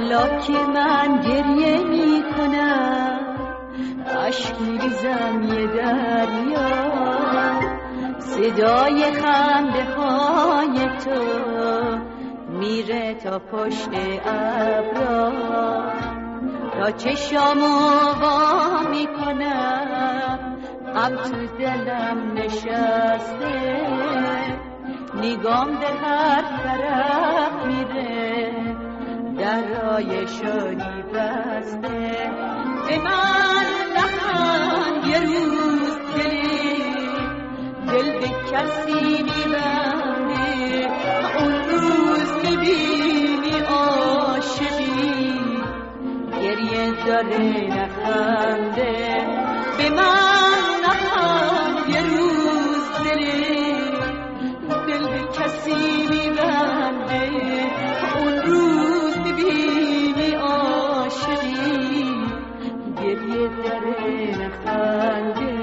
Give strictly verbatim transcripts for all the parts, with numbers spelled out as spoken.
حالا که من گریه می کنم اشک میریزم یه دریا، صدای خنده های تو میره تا پشت ابرا، تا چشامو وا میکنم غم تو دلم نشسته، نگام به هر طرف میره درای شادی بسته. به من نخند یه روز دلی دل به کسی میبنده، اون روز میبینی عاشقی گریه داره نخنده. به من نخند یه روز دلی دل به کسی میبنده، اون روز میبینی عاشقی گریه داره نخنده.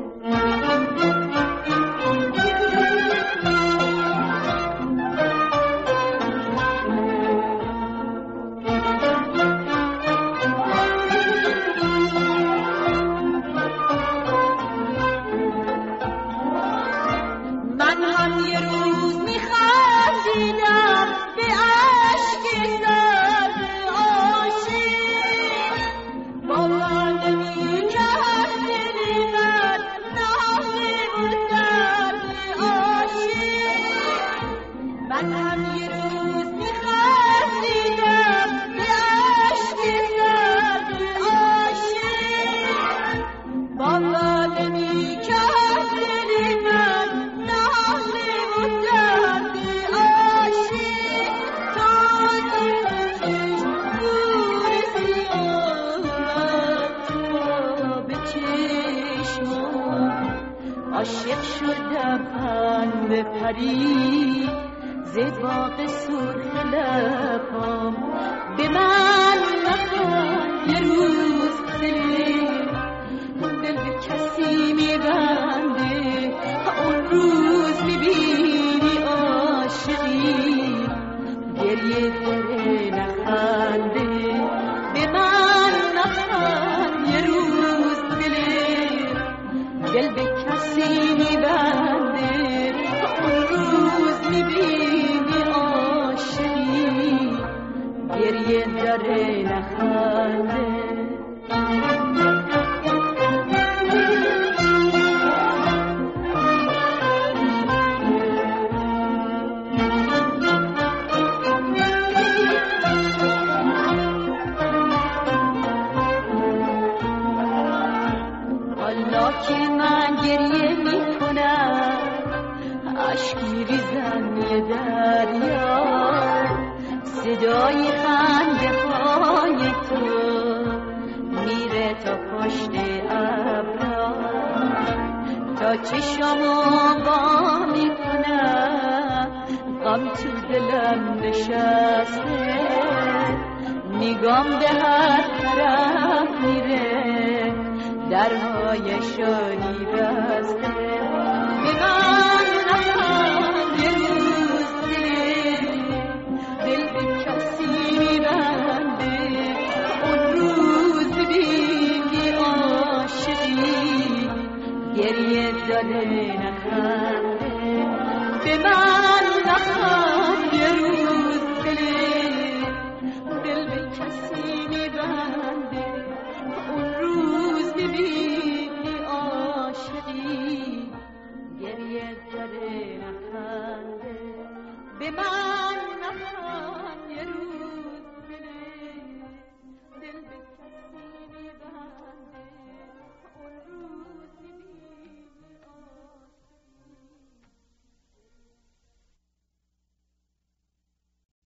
عاشق شدم من به پری ز باغ سرخ لبام. به من نخند یه روز دلی دل به کسی میبنده، اون روز میبینی عاشقی گریه داره نخنده. به من نخند یه روز دلی دل به کسی میبنده، اون روز میبینی عاشقی گریه داره نخنده. حالا که من گریه می کنم اشک میریزم یه دریا، صدای خنده های تو میره تا پشت ابرا، تا چشامو وا میکنم غم تو دلم نشسته، نگام به هر طرف میره درهای شادی بسته. به من نخند یه روز دل دل به کسی میبنده، اون روز ببینی عاشقی گریه داره نخنده. به من نخند یه روز دل دل به کسی میبنده، اون روز ببینی عاشقی گریه داره نخنده. به من